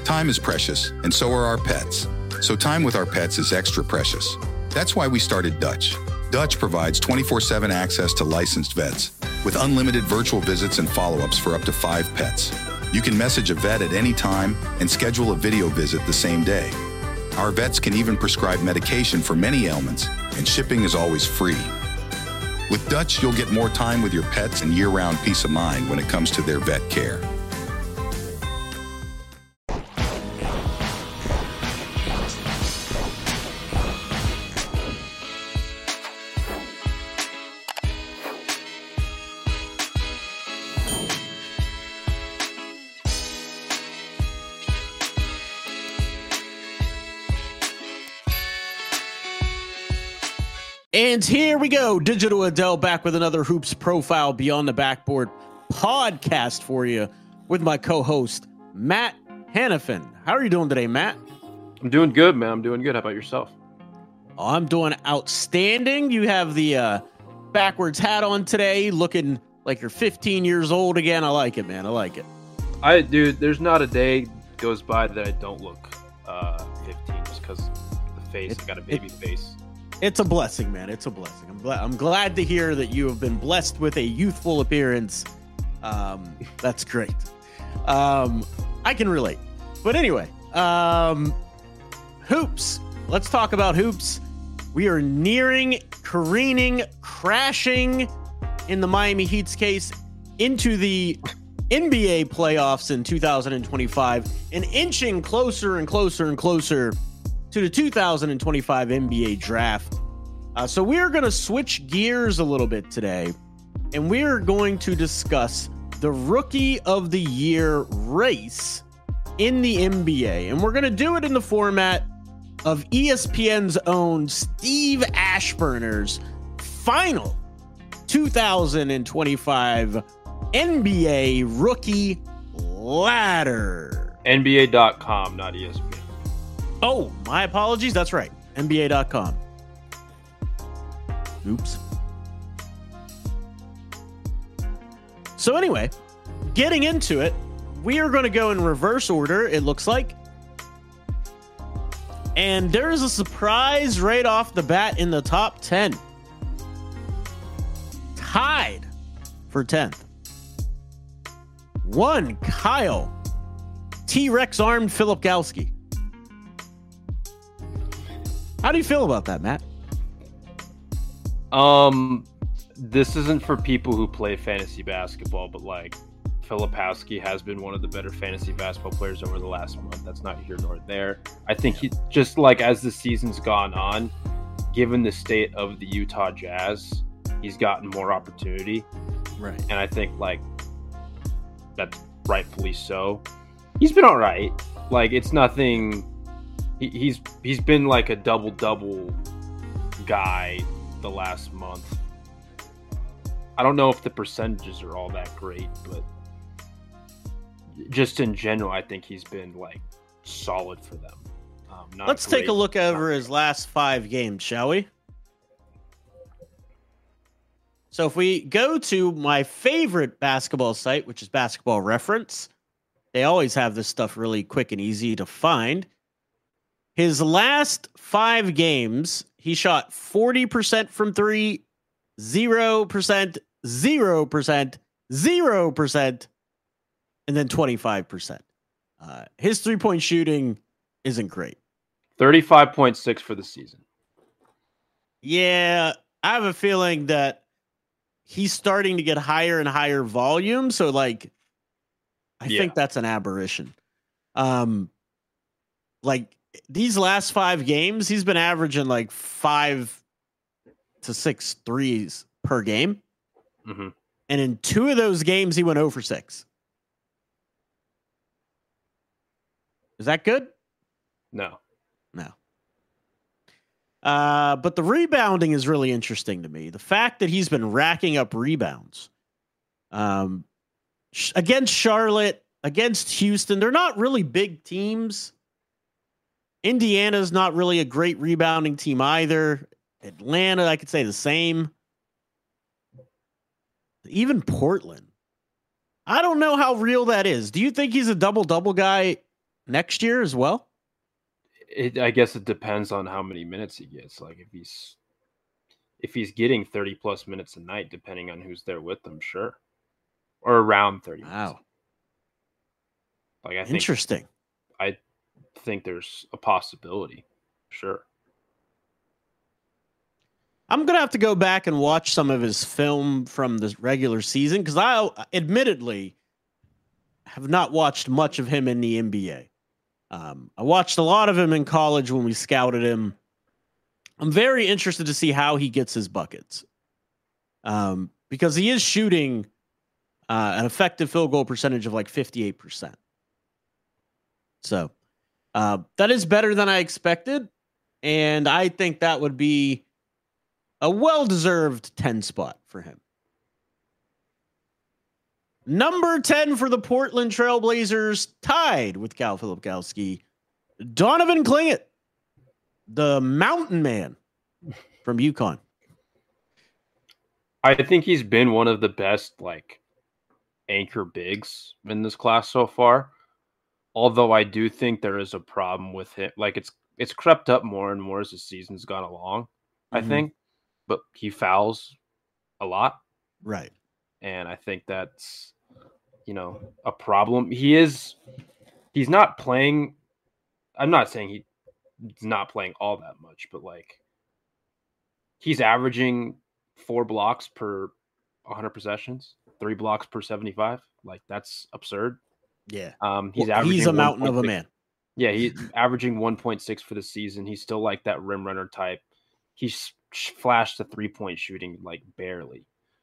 Time is precious, and so are our pets. So time with our pets is extra precious. That's why we started Dutch. Dutch provides 24/7 access to licensed vets with unlimited virtual visits and follow-ups for up to 5 pets. You can message a vet at any time and schedule a video visit the same day. Our vets can even prescribe medication for many ailments, and shipping is always free. With Dutch, you'll get more time with your pets and year-round peace of mind when it comes to their vet care. And here we go. Digital Adele back with another Hoops Profile Beyond the Backboard podcast for you with my co-host, Matt Hannafin. How are you doing today, Matt? I'm doing good, man. I'm doing good. How about yourself? Oh, I'm doing outstanding. You have the backwards hat on today, looking like you're 15 years old again. I like it, man. I like it. Dude, there's not a day goes by that I don't look 15 just because the face. I got a baby face. It's a blessing, man. It's a blessing. I'm glad to hear that you have been blessed with a youthful appearance. That's great. I can relate. But anyway, hoops. Let's talk about hoops. We are nearing, careening, crashing in the Miami Heat's case into the NBA playoffs in 2025 and inching closer and closer and closer to the 2025 NBA draft. So we're going to switch gears a little bit today, and we're going to discuss the Rookie of the Year race in the NBA. And we're going to do it in the format of ESPN's own Steve Ashburner's final 2025 NBA Rookie Ladder. NBA.com, not ESPN. Oh, my apologies. That's right. NBA.com. Oops. So anyway, getting into it, we are going to go in reverse order, it looks like. And there is a surprise right off the bat in the top 10. Tied for 10th. One, Kyle T-Rex armed Filipkowski. How do you feel about that, Matt? This isn't for people who play fantasy basketball, but like Filipkowski has been one of the better fantasy basketball players over the last month. That's not here nor there. I think he just like as the season's gone on, given the state of the Utah Jazz, he's gotten more opportunity. Right. And I think like that's rightfully so. He's been all right. Like it's nothing. He's been like a double guy the last month. I don't know if the percentages are all that great, but just in general, I think he's been like solid for them. Let's take a look over his last 5 games, shall we? So if we go to my favorite basketball site, which is Basketball Reference, they always have this stuff really quick and easy to find. His last 5 games, he shot 40% from 3, 0%, 0%, 0%, and then 25%. His three-point shooting isn't great. 35.6 for the season. Yeah, I have a feeling that he's starting to get higher and higher volume. So, like, I think that's an aberration. Like, these last 5 games, he's been averaging like 5 to 6 threes per game. Mm-hmm. And in 2 of those games, he went 0 for 6. Is that good? No. But the rebounding is really interesting to me. The fact that he's been racking up rebounds against Charlotte, against Houston, they're not really big teams. Indiana's not really a great rebounding team either. Atlanta, I could say the same. Even Portland. I don't know how real that is. Do you think he's a double-double guy next year as well? I guess it depends on how many minutes he gets. Like if he's getting 30 plus minutes a night, depending on who's there with him, sure, or around 30 minutes. Wow. Like Interesting. I think there's a possibility, sure. I'm going to have to go back and watch some of his film from the regular season because I admittedly have not watched much of him in the NBA. I watched a lot of him in college when we scouted him. I'm very interested to see how he gets his buckets because he is shooting an effective field goal percentage of like 58%. So that is better than I expected. And I think that would be a well-deserved 10 spot for him. Number 10 for the Portland Trailblazers, tied with Cal Filipkowski, Donovan Klingett, the mountain man from UConn. I think he's been one of the best like anchor bigs in this class so far. Although I do think there is a problem with it. Like it's crept up more and more as the season's gone along, I think. But he fouls a lot. Right. And I think that's, a problem. He's not playing. I'm not saying he's not playing all that much, but like he's averaging 4 blocks per 100 possessions, 3 blocks per 75. Like that's absurd. Yeah. He's a mountain of a man. Yeah. He's averaging 1.6 for the season. He's still like that rim runner type. He's flashed the 3-point shooting like barely,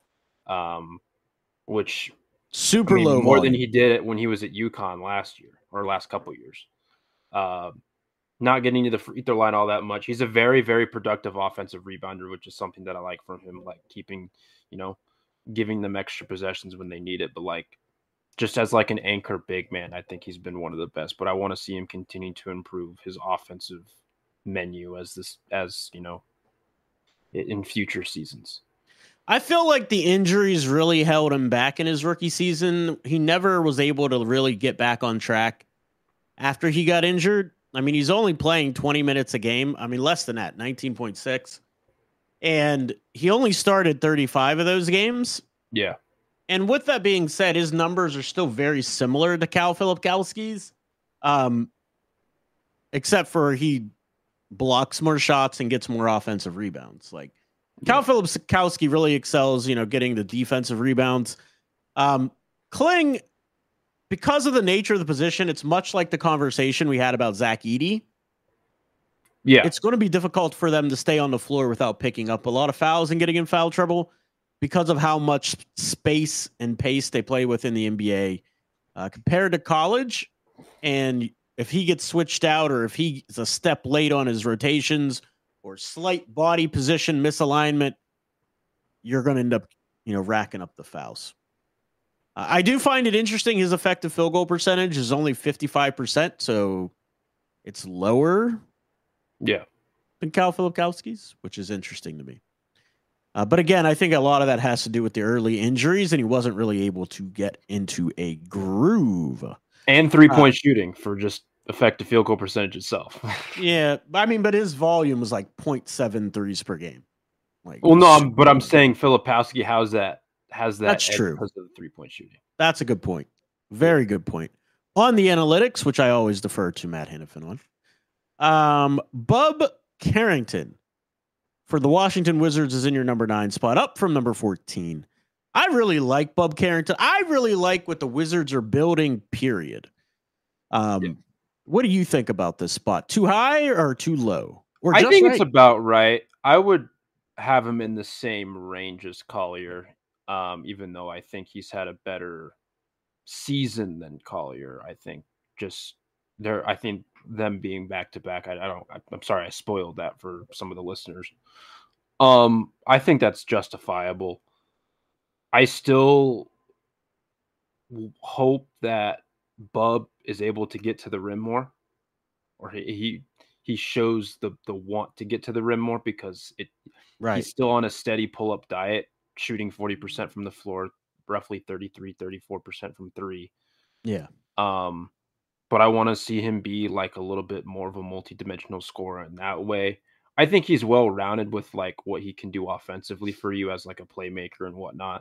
which super low more volume. than he did it when he was at UConn last year or last couple of years. Not getting to the free throw line all that much. He's a very, very productive offensive rebounder, which is something that I like from him, like keeping, giving them extra possessions when they need it. But like just as like an anchor big man, I think he's been one of the best, but I want to see him continue to improve his offensive menu in future seasons. I feel like the injuries really held him back in his rookie season. He never was able to really get back on track after he got injured. I mean, he's only playing 20 minutes a game. I mean, less than that, 19.6. And he only started 35 of those games. Yeah. And with that being said, his numbers are still very similar to Cal Filipkowski's, except for he blocks more shots and gets more offensive rebounds. Like Cal Filipkowski really excels, getting the defensive rebounds. Kling, because of the nature of the position, it's much like the conversation we had about Zach Edey. Yeah. It's going to be difficult for them to stay on the floor without picking up a lot of fouls and getting in foul trouble because of how much space and pace they play with in the NBA compared to college. And if he gets switched out or if he's a step late on his rotations or slight body position misalignment, you're going to end up, racking up the fouls. I do find it interesting. His effective field goal percentage is only 55%, so it's lower than Cal Filipkowski's, which is interesting to me. But again, I think a lot of that has to do with the early injuries, and he wasn't really able to get into a groove. And 3-point shooting for just effective field goal percentage itself. Yeah, I mean, but his volume was like 0.7 threes per game. Like, I'm saying Filipowski has that. That's true because of the 3-point shooting. That's a good point. Very good point. On the analytics, which I always defer to Matt Hennepin on. Bub Carrington for the Washington Wizards is in your number 9 spot, up from number 14. I really like Bub Carrington. I really like what the Wizards are building, period. What do you think about this spot? Too high or too low? Or I think right? It's about right. I would have him in the same range as Collier, even though I think he's had a better season than Collier. I think them being back to back. I'm sorry I spoiled that for some of the listeners. I think that's justifiable. I still hope that Bub is able to get to the rim more, or he shows the want to get to the rim more, because he's still on a steady pull-up diet, shooting 40% from the floor, roughly 34% from 3. Yeah. but I want to see him be like a little bit more of a multi-dimensional scorer in that way. I think he's well-rounded with like what he can do offensively for you as like a playmaker and whatnot.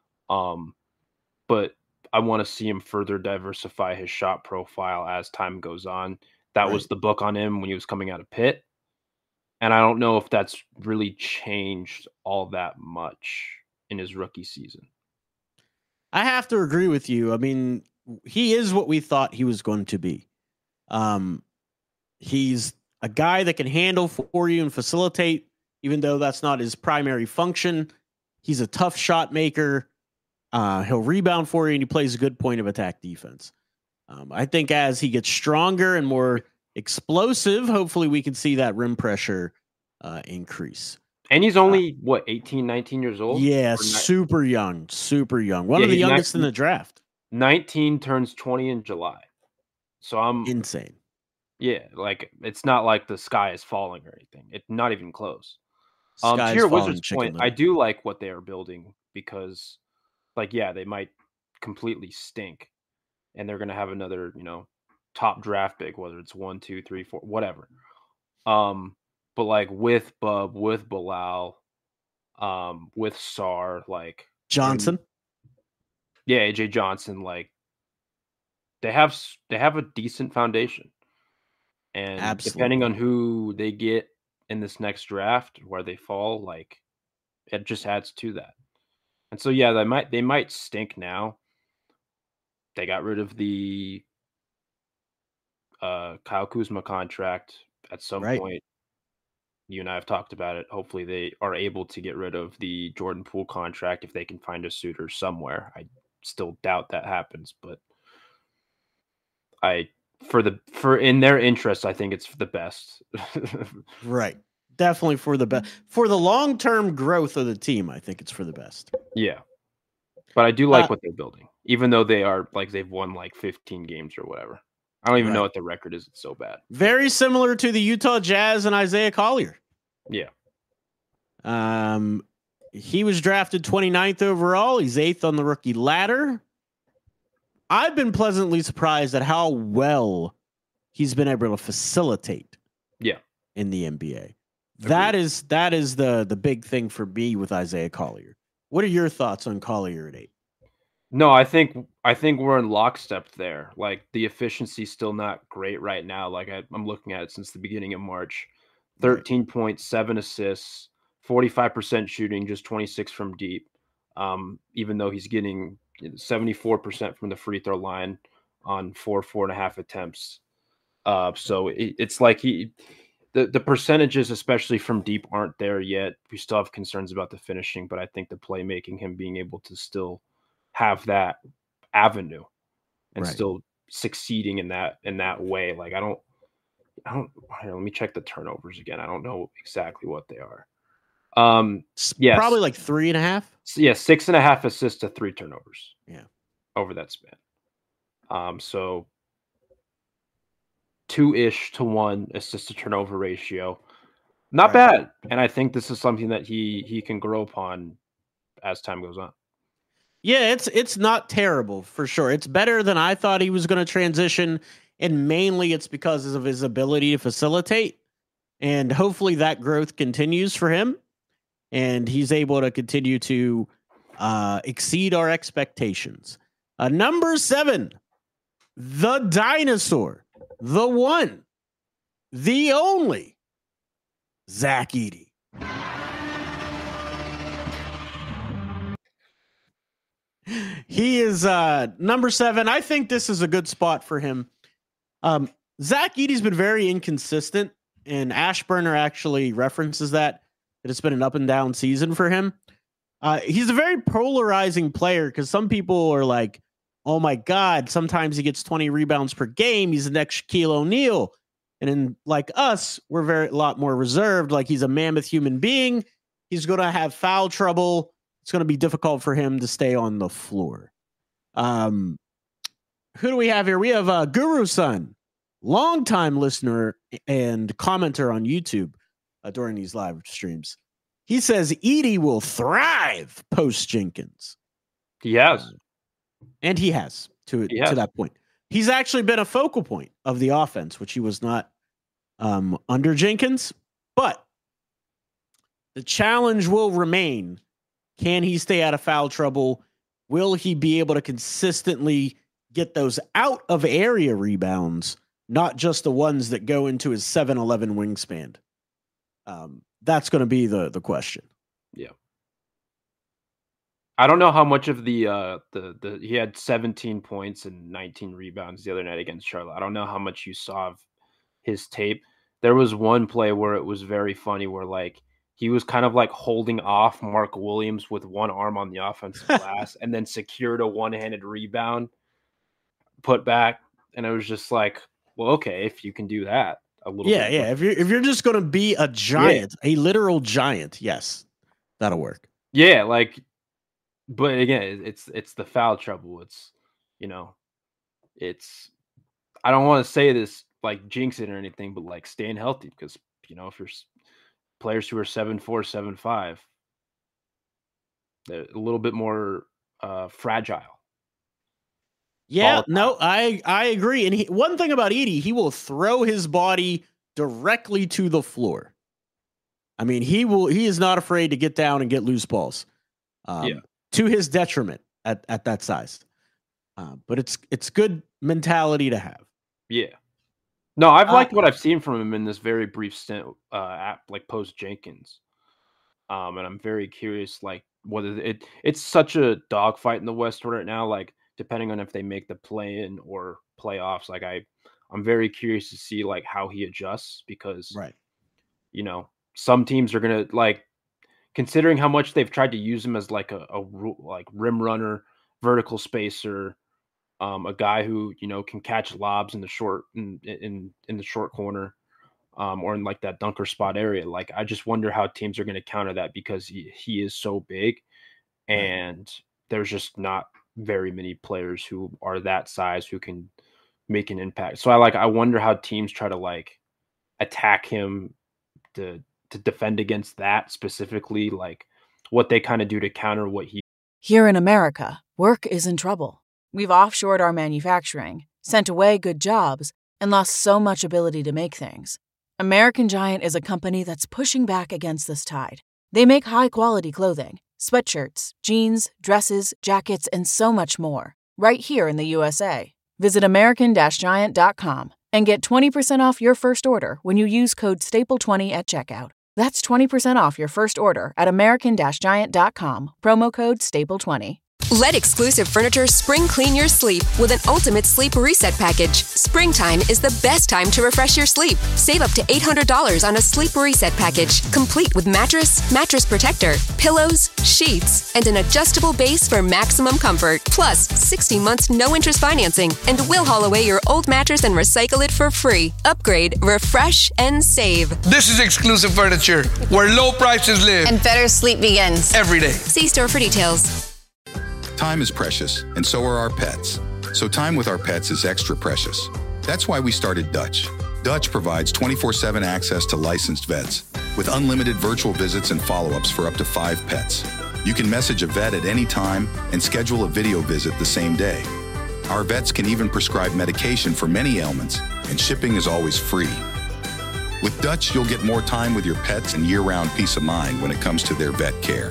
But I want to see him further diversify his shot profile as time goes on. That was the book on him when he was coming out of Pitt. And I don't know if that's really changed all that much in his rookie season. I have to agree with you. I mean, he is what we thought he was going to be. He's a guy that can handle for you and facilitate, even though that's not his primary function. He's a tough shot maker. He'll rebound for you, and he plays a good point of attack defense. I think as he gets stronger and more explosive, hopefully we can see that rim pressure increase. And he's only, 18, 19 years old? Yeah, super young. One of the youngest in the draft. 19 turns 20 in July. So I'm... insane. Yeah, like, it's not like the sky is falling or anything. It's not even close. To your Wizards point, I do like what they are building because, like, yeah, they might completely stink. And they're going to have another, top draft pick, whether it's 1, 2, 3, 4, whatever. But like with Bub, with Bilal, with Sarr, like Johnson. Yeah, AJ Johnson, like they have a decent foundation. And absolutely, depending on who they get in this next draft, where they fall, like it just adds to that. And so yeah, they might stink now. They got rid of the Kyle Kuzma contract at some point. You and I have talked about it. Hopefully they are able to get rid of the Jordan Poole contract if they can find a suitor somewhere. I still doubt that happens, but for in their interest, I think it's the best. Right. Definitely for the best. For the long-term growth of the team, I think it's for the best. Yeah. But I do like what they're building, even though they are like they've won like 15 games or whatever. I don't even know what the record is. It's so bad. Very similar to the Utah Jazz and Isaiah Collier. Yeah. He was drafted 29th overall. He's 8th on the rookie ladder. I've been pleasantly surprised at how well he's been able to facilitate. Yeah. In the NBA. That is the big thing for me with Isaiah Collier. What are your thoughts on Collier at 8? No, I think we're in lockstep there. Like the efficiency's still not great right now. Like I'm looking at it since the beginning of March. 13.7 assists, 45% shooting, just 26 from deep. Even though he's getting 74% from the free throw line on 4.5 attempts. So it's like the percentages, especially from deep, aren't there yet. We still have concerns about the finishing, but I think the playmaking, him being able to still have that avenue and still succeeding in that way. Like I don't let me check the turnovers again. I don't know exactly what they are. Yes. Probably like 3.5. Yeah. 6.5 assists to 3 turnovers. Yeah. Over that span. So 2-ish to 1 assist to turnover ratio. Not bad. And I think this is something that he can grow upon as time goes on. Yeah, it's not terrible for sure. It's better than I thought he was going to transition, and mainly it's because of his ability to facilitate. And hopefully that growth continues for him, and he's able to continue to exceed our expectations. Number 7, the dinosaur, the one, the only, Zach Edey. He is number 7. I think this is a good spot for him. Zach Edey's been very inconsistent, and Ashburner actually references that it's been an up and down season for him. He's a very polarizing player because some people are like, oh my God, sometimes he gets 20 rebounds per game. He's the next Shaquille O'Neal. And then like us, we're a lot more reserved. Like he's a mammoth human being. He's going to have foul trouble. It's going to be difficult for him to stay on the floor. Who do we have here? We have Guru Sun, longtime listener and commenter on YouTube during these live streams. He says Edey will thrive post Jenkins. He has. And he has to that point. he's actually been a focal point of the offense, which he was not under Jenkins. But the challenge will remain. Can he stay out of foul trouble? Will he be able to consistently get those out of area rebounds, not just the ones that go into his 7'11" wingspan? That's going to be the question. Yeah. I don't know how much of the he had 17 points and 19 rebounds the other night against Charlotte. I don't know how much you saw of his tape. There was one play where it was very funny where like he was kind of like holding off Mark Williams with one arm on the offensive glass and then secured a one-handed rebound, put back, and it was just like, well, okay, if you can do that a little bit. Yeah. If you're just going to be a giant, a literal giant, yes, that'll work. Yeah, like, but again, it's the foul trouble. It's, you know, it's, I don't want to say this like jinx it or anything, but like staying healthy, because, you know, if you're players who are 7'4", 7'5", they're a little bit more fragile. Yeah, no, I agree. And one thing about Edey, he will throw his body directly to the floor. I mean, he is not afraid to get down and get loose balls. To his detriment at that size. But it's good mentality to have. Yeah. No, I've liked what I've seen from him in this very brief stint at like post Jenkins. And I'm very curious, like, whether it's such a dogfight in the West right now, like, depending on if they make the play-in or playoffs, like I'm very curious to see like how he adjusts, because right, you know, some teams are gonna, like, considering how much they've tried to use him as like a like rim runner, vertical spacer, a guy who, you know, can catch lobs in the short in the short corner, or in like that dunker spot area. Like, I just wonder how teams are going to counter that, because he is so big, and there's just not very many players who are that size who can make an impact. So I wonder how teams try to like attack him to defend against that specifically, like what they kind of do to counter what he. Here in America, work is in trouble. We've offshored our manufacturing, sent away good jobs, and lost so much ability to make things. American Giant is a company that's pushing back against this tide. They make high-quality clothing, sweatshirts, jeans, dresses, jackets, and so much more, right here in the USA. Visit American-Giant.com and get 20% off your first order when you use code STAPLE20 at checkout. That's 20% off your first order at American-Giant.com, promo code STAPLE20. Let Exclusive Furniture spring clean your sleep with an ultimate sleep reset package. Springtime is the best time to refresh your sleep. Save up to $800 on a sleep reset package, complete with mattress, mattress protector, pillows, sheets, and an adjustable base for maximum comfort. Plus, 60 months no-interest financing, and we'll haul away your old mattress and recycle it for free. Upgrade, refresh, and save. This is Exclusive Furniture, where low prices live and better sleep begins every day. See store for details. Time is precious, and so are our pets. So time with our pets is extra precious. That's why we started Dutch. Dutch provides 24/7 access to licensed vets with unlimited virtual visits and follow-ups for up to 5 pets. You can message a vet at any time and schedule a video visit the same day. Our vets can even prescribe medication for many ailments, and shipping is always free. With Dutch, you'll get more time with your pets and year-round peace of mind when it comes to their vet care.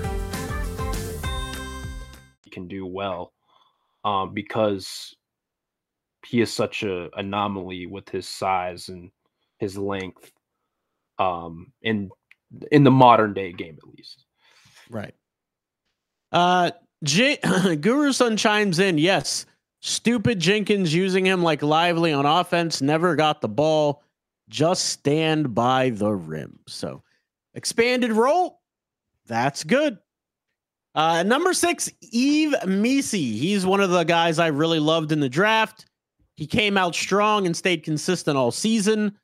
Can do well, because he is such a anomaly with his size and his length, in the modern day game, at least. Right. Guru Sun chimes in. Yes, stupid Jenkins using him like Lively on offense. Never got the ball. Just stand by the rim. So expanded role. That's good. Number 6, Yves Missi. He's one of the guys I really loved in the draft. He came out strong and stayed consistent all season.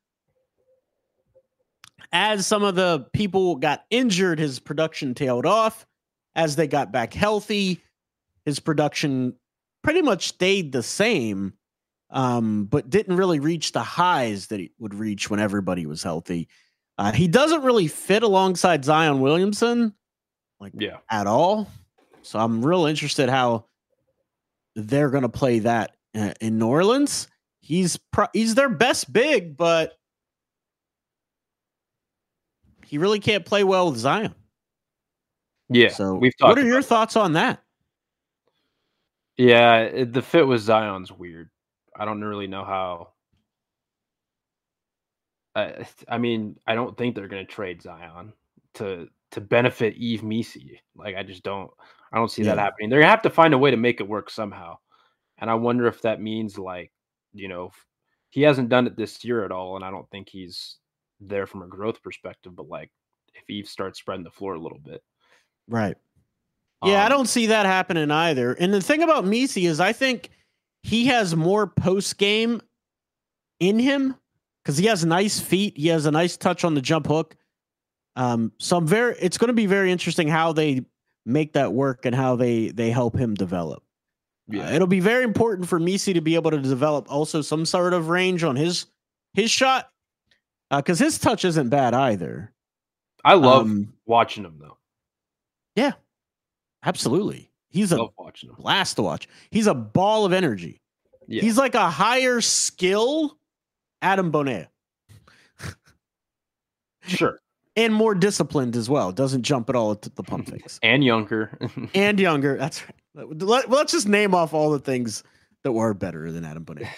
As some of the people got injured, his production tailed off. As they got back healthy, his production pretty much stayed the same, but didn't really reach the highs that he would reach when everybody was healthy. He doesn't really fit alongside Zion Williamson. At all. So I'm real interested how they're going to play that in New Orleans. He's their best big, but he really can't play well with Zion. Yeah. So we've talked what are your thoughts on that? Yeah, the fit with Zion's weird. I don't really know how. I mean, I don't think they're going to trade Zion to benefit Yves Missi. Like, I don't see that happening. They're going to have to find a way to make it work somehow. And I wonder if that means, like, he hasn't done it this year at all, and I don't think he's there from a growth perspective, but, like, if Yves starts spreading the floor a little bit. Right. Yeah, I don't see that happening either. And the thing about Missi is I think he has more post-game in him because he has nice feet. He has a nice touch on the jump hook. So it's going to be very interesting how they make that work and how they help him develop. Yeah. It'll be very important for Missi to be able to develop also some sort of range on his shot because his touch isn't bad either. I love watching him, though. Yeah, absolutely. He's a blast to watch. He's a ball of energy. Yeah. He's like a higher skill Adam Bonea. Sure. And more disciplined as well. Doesn't jump at all at the pump fakes. And younger. That's right. Let's just name off all the things that were better than Adam Bonea.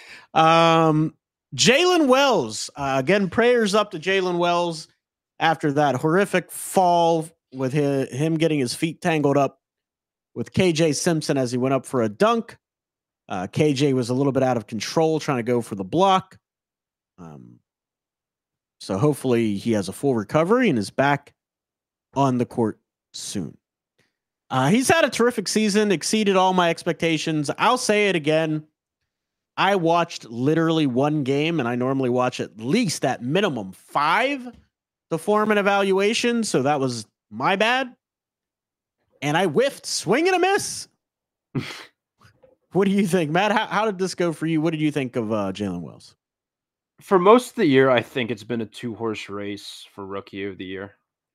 Jalen Wells. Again, prayers up to Jalen Wells after that horrific fall with him getting his feet tangled up with KJ Simpson as he went up for a dunk. KJ was a little bit out of control trying to go for the block. So hopefully he has a full recovery and is back on the court soon. He's had a terrific season, exceeded all my expectations. I'll say it again. I watched literally one game, and I normally watch at least at minimum 5 to form an evaluation. So that was my bad. And I whiffed, swing and a miss. What do you think, Matt? How did this go for you? What did you think of Jalen Wells? For most of the year, I think it's been a 2-horse race for Rookie of the Year.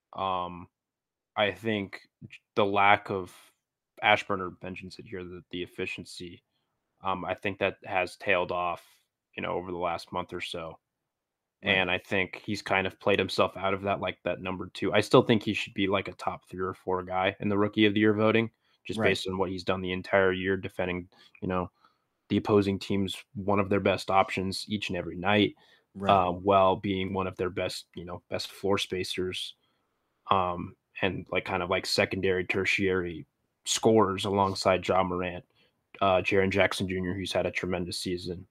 I think the lack of Ashburner mentions it here, the efficiency. I think that has tailed off, over the last month or so. Right. And I think he's kind of played himself out of that, like that number 2. I still think he should be like a top 3 or 4 guy in the Rookie of the Year voting, just based on what he's done the entire year defending, the opposing team's one of their best options each and every night, while being one of their best, best floor spacers, and like kind of like secondary, tertiary scorers alongside Ja Morant, Jaren Jackson Jr., who's had a tremendous season.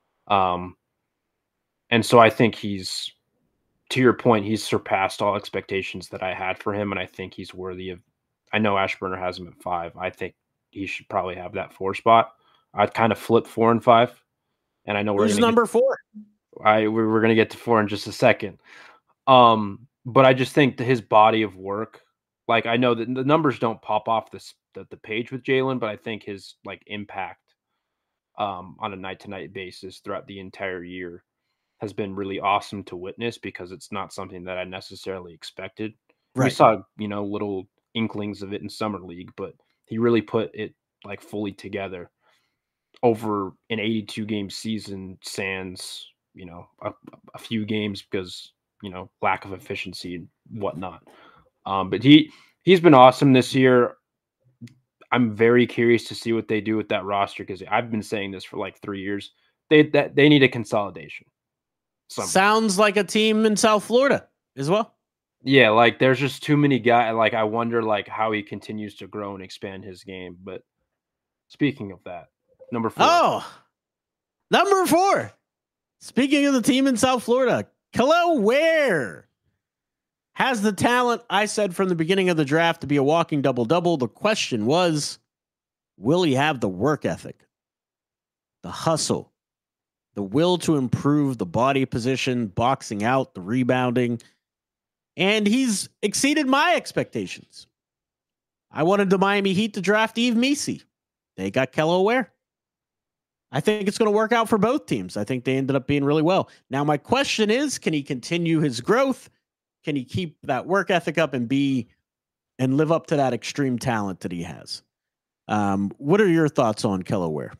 And so I think he's, to your point, he's surpassed all expectations that I had for him, and I think he's worthy of. I know Ashburner has him at 5. I think he should probably have that 4 spot. I'd kind of flip 4 and 5, and I know who's number 4. We're going to get to 4 in just a second. But I just think that his body of work, like I know that the numbers don't pop off the page with Jalen, but I think his like impact on a night-to-night basis throughout the entire year has been really awesome to witness because it's not something that I necessarily expected. Right. We saw, little inklings of it in Summer League, but he really put it like fully together over an 82-game season sans, a few games because, lack of efficiency and whatnot. But he's been awesome this year. I'm very curious to see what they do with that roster because I've been saying this for like 3 years. They need a consolidation. Sounds like a team in South Florida as well. Yeah, like there's just too many guys. Like I wonder like how he continues to grow and expand his game. But speaking of that, number 4. Oh, number 4. Speaking of the team in South Florida, Kel'el Ware has the talent I said from the beginning of the draft to be a walking double-double. The question was, will he have the work ethic, the hustle, the will to improve the body position, boxing out, the rebounding? And he's exceeded my expectations. I wanted the Miami Heat to draft Yves Missi. They got Kel'el Ware. I think it's going to work out for both teams. I think they ended up being really well. Now, my question is, can he continue his growth? Can he keep that work ethic up and live up to that extreme talent that he has? What are your thoughts on Kel'el Ware?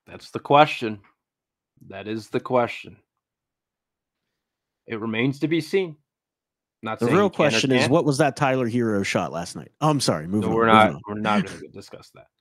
That's the question. That is the question. It remains to be seen. Not The saying real he can or question is, can't. what was that Tyler Hero shot last night? Oh, I'm sorry. Moving No, on. we're moving not. on. We're not going to discuss that.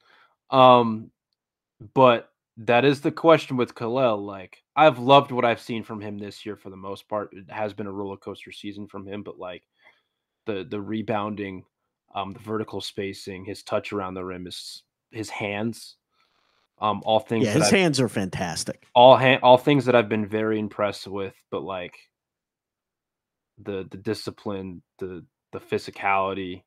But that is the question with Khalil. Like, I've loved what I've seen from him this year for the most part. It has been a roller coaster season from him, but like the rebounding, the vertical spacing, his touch around the rim, his hands, all things Yeah, that his hands are fantastic. all things that I've been very impressed with. But like the discipline, the physicality,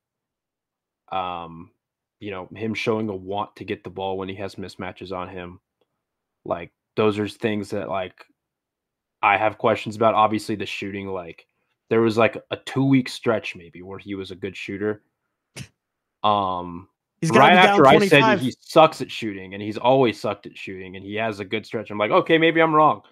him showing a want to get the ball when he has mismatches on him. Like, those are things that, like, I have questions about. Obviously, the shooting, like, there was, like, a 2-week stretch maybe where he was a good shooter. He's Right after I said he sucks at shooting, and he's always sucked at shooting, and he has a good stretch. I'm like, okay, maybe I'm wrong.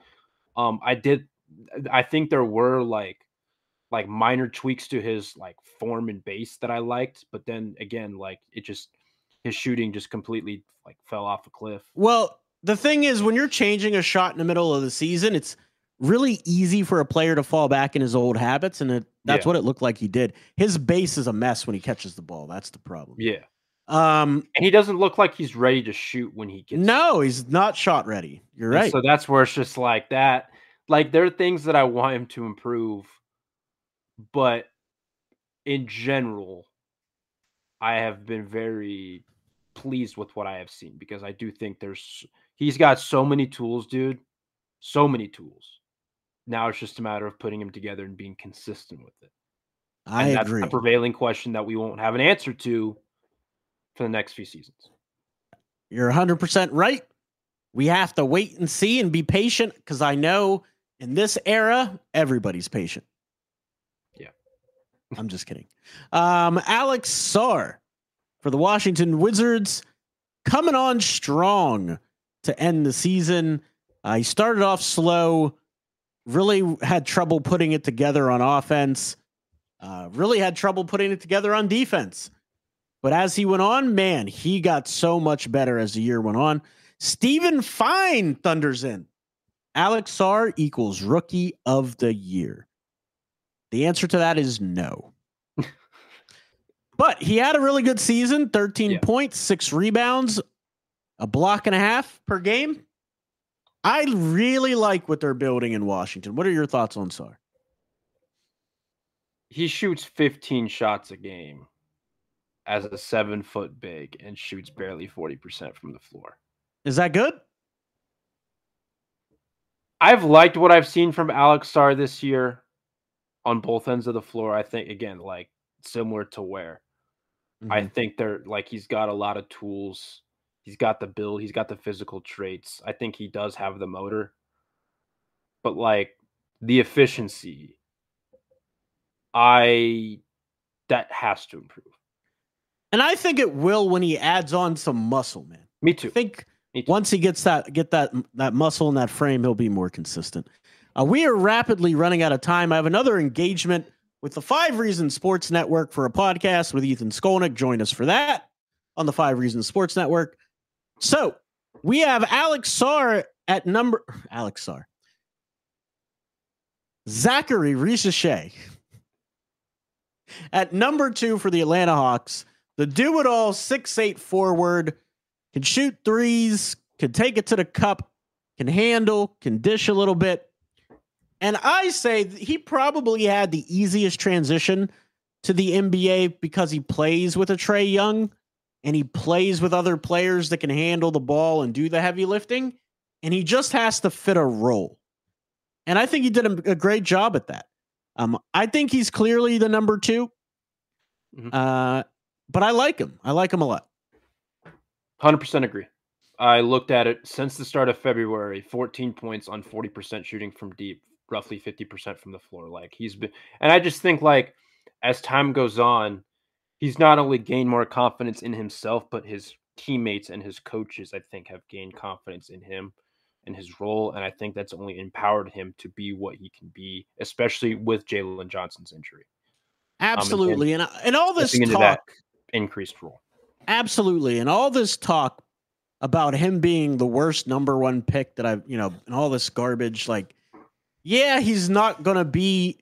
I think there were, like minor tweaks to his, like, form and base that I liked. But then, again, like, his shooting just completely, like, fell off a cliff. Well, the thing is, when you're changing a shot in the middle of the season, it's really easy for a player to fall back in his old habits, and that's what it looked like he did. His base is a mess when he catches the ball. That's the problem. Yeah. And he doesn't look like he's ready to shoot when he gets. No, he's not shot ready. You're right. So that's where it's just like that. Like, there are things that I want him to improve, but in general, I have been very pleased with what I have seen, because I do think he's got so many tools, dude. So many tools. Now it's just a matter of putting them together and being consistent with it. I agree. That's a prevailing question that we won't have an answer to for the next few seasons. You're 100% right. We have to wait and see and be patient, because I know in this era, everybody's patient. Yeah. I'm just kidding. Alex Sarr for the Washington Wizards, coming on strong to end the season. He started off slow, really had trouble putting it together on offense, really had trouble putting it together on defense. But as he went on, man, he got so much better as the year went on. Stephen Fine thunders in. Alex Sarr equals Rookie of the Year. The answer to that is no. But he had a really good season, 13 points, 6 rebounds, a block and a half per game. I really like what they're building in Washington. What are your thoughts on Sarr? He shoots 15 shots a game as a 7-foot big and shoots barely 40% from the floor. Is that good? I've liked what I've seen from Alex Sarr this year on both ends of the floor. I think, again, like, similar to Ware. Mm-hmm. I think he's got a lot of tools. He's got the build. He's got the physical traits. I think he does have the motor. But, like, the efficiency, that has to improve. And I think it will when he adds on some muscle, man. Me too. I think once he gets that muscle and that frame, he'll be more consistent. We are rapidly running out of time. I have another engagement with the 5 Reasons Sports Network for a podcast with Ethan Skolnick. Join us for that on the 5 Reasons Sports Network. So we have Alex Sarr at Zachary Risacher at number 2 for the Atlanta Hawks. The do-it-all 6'8" forward, can shoot threes, can take it to the cup, can handle, can dish a little bit. And I say he probably had the easiest transition to the NBA because he plays with a Trae Young and he plays with other players that can handle the ball and do the heavy lifting. And he just has to fit a role. And I think he did a great job at that. I think he's clearly the number 2. Mm-hmm. But I like him. I like him a lot. 100% agree. I looked at it since the start of February, 14 points on 40% shooting from deep, roughly 50% from the floor. Like, he's been, and I just think, like, as time goes on, he's not only gained more confidence in himself, but his teammates and his coaches, I think, have gained confidence in him and his role. And I think that's only empowered him to be what he can be, especially with Jalen Johnson's injury. Absolutely. And all this talk, that increased role. Absolutely. And all this talk about him being the worst number one pick that I've, and all this garbage. Like, yeah, he's not going to be,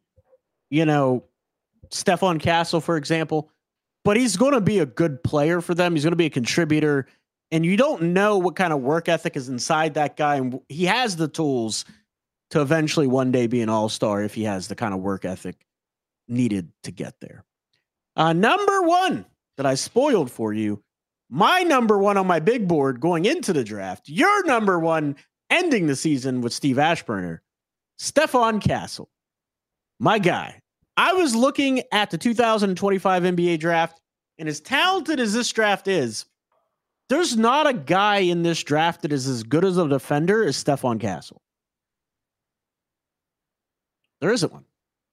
Stephon Castle, for example, but he's going to be a good player for them. He's going to be a contributor, and you don't know what kind of work ethic is inside that guy. And he has the tools to eventually one day be an all-star if he has the kind of work ethic needed to get there. Number one that I spoiled for you, my number one on my big board going into the draft, your number one ending the season with Steve Ashburner, Stephon Castle, my guy. I was looking at the 2025 NBA draft, and as talented as this draft is, there's not a guy in this draft that is as good as a defender as Stephon Castle. There isn't one.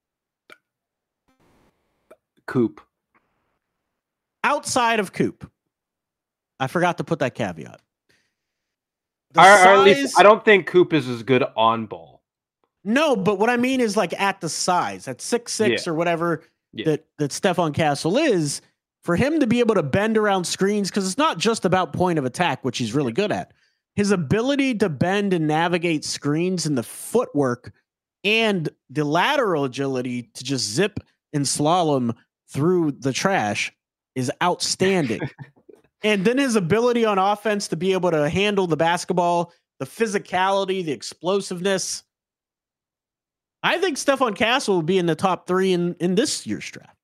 Coop. Outside of Coop. I forgot to put that caveat. Or at least I don't think Coop is as good on ball. No, but what I mean is like at the size, at 6'6" or whatever that Stephon Castle is, for him to be able to bend around screens, because it's not just about point of attack, which he's really good at. His ability to bend and navigate screens and the footwork and the lateral agility to just zip and slalom through the trash is outstanding. And then his ability on offense to be able to handle the basketball, the physicality, the explosiveness. I think Stephon Castle will be in the top 3 in this year's draft.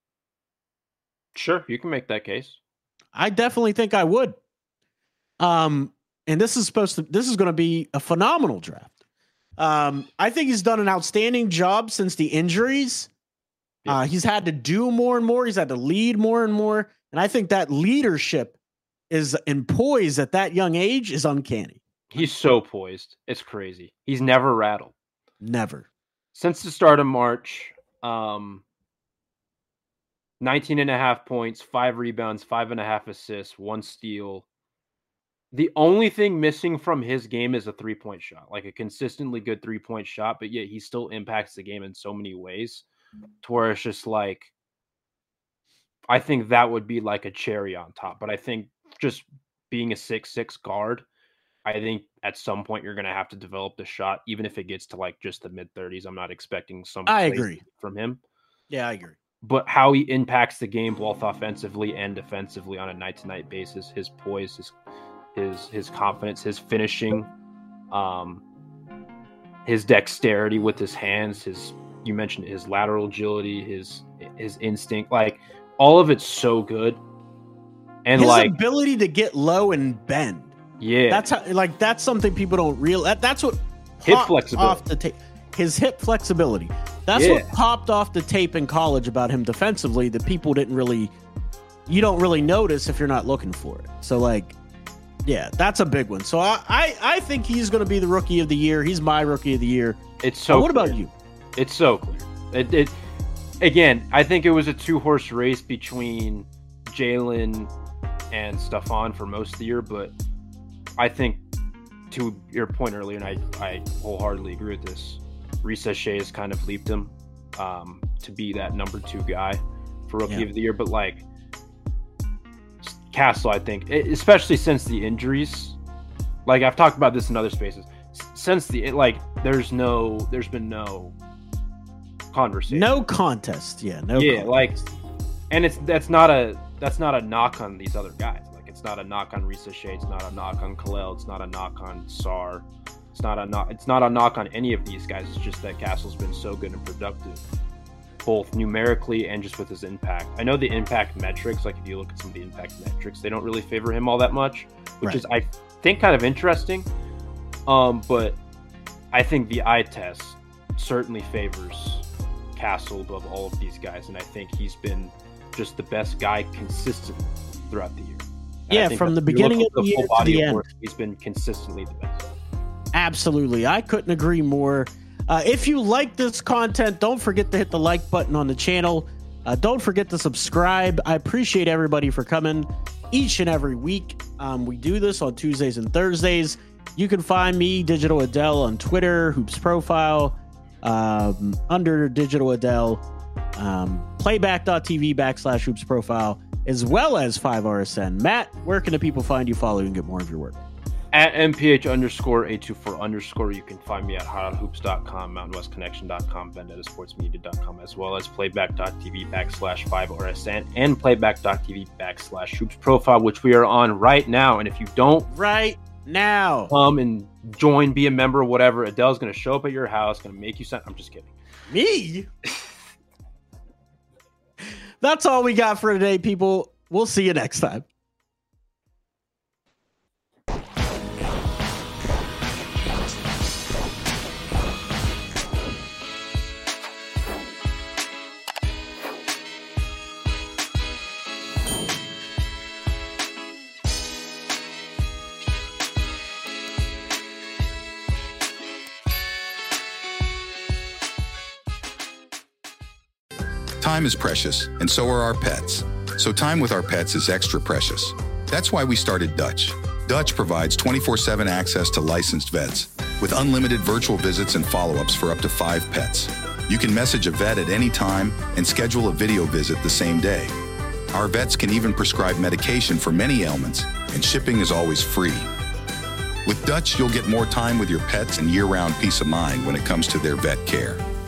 Sure, you can make that case. I definitely think I would. And this is going to be a phenomenal draft. I think he's done an outstanding job since the injuries. He's had to do more and more. He's had to lead more and more. And I think that leadership is in poise at that young age is uncanny. He's so poised. It's crazy. He's never rattled. Never. Since the start of March, 19.5 points, 5 rebounds, 5.5 assists, 1 steal. The only thing missing from his game is a 3-point shot, like a consistently good 3-point shot, but yet he still impacts the game in so many ways to where it's just like, I think that would be like a cherry on top. But I think just being a 6'6" guard, I think at some point you're going to have to develop the shot, even if it gets to like just the mid-30s. I'm not expecting some. I agree from him. Yeah, I agree. But how he impacts the game both offensively and defensively on a night-to-night basis, his poise, his confidence, his finishing, his dexterity with his hands, you mentioned his lateral agility, his instinct, like all of it's so good. And his like ability to get low and bend. Yeah. That's how, like, that's something people don't realize. That's what hip flexibility off the tape. His hip flexibility. That's what popped off the tape in college about him defensively that people you don't really notice if you're not looking for it. So like, yeah, that's a big one. So I think he's going to be the rookie of the year. He's my rookie of the year. It's so what clear. about you? It's so clear. It again, I think it was a 2-horse race between Jalen and Stephon for most of the year, but I think to your point earlier, and I wholeheartedly agree with this, Risa Shea has kind of leaped him to be that number 2 guy for rookie of the year. But like Castle, I think, especially since the injuries, like I've talked about this in other spaces, since there's been no conversation, no contest. Yeah, no. Yeah, contest. like, and that's not a knock on these other guys. Like, it's not a knock on Risa Shea. It's not a knock on Kalel. It's not a knock on Sar. It's not a knock on any of these guys. It's just that Castle's been so good and productive, both numerically and just with his impact. I know the impact metrics, like if you look at some of the impact metrics, they don't really favor him all that much, which is, I think, kind of interesting. But I think the eye test certainly favors Castle above all of these guys, and I think he's been just the best guy consistently throughout the year. And from the beginning of the year to the end, he's been consistently the best. Absolutely. I couldn't agree more. If you like this content, don't forget to hit the like button on the channel. Don't forget to subscribe. I appreciate everybody for coming each and every week. We do this on Tuesdays and Thursdays. You can find me, Digital Adele, on Twitter, Hoops Profile, under Digital Adele, playback.tv/Hoops Profile. as well as 5RSN. Matt, where can the people find you, follow you, and get more of your work? At MPH_824_. You can find me at hotonhoops.com, mountainwestconnection.com, vendettasportsmedia.com, as well as playback.tv/5RSN and playback.tv/hoops profile, which we are on right now. And if you don't come and join, be a member, whatever, Adele's going to show up at your house, going to make you sign. I'm just kidding. Me? That's all we got for today, people. We'll see you next time. Time is precious, and so are our pets. So time with our pets is extra precious. That's why we started Dutch. Dutch provides 24/7 access to licensed vets with unlimited virtual visits and follow-ups for up to 5 pets. You can message a vet at any time and schedule a video visit the same day. Our vets can even prescribe medication for many ailments, and shipping is always free. With Dutch, you'll get more time with your pets and year-round peace of mind when it comes to their vet care.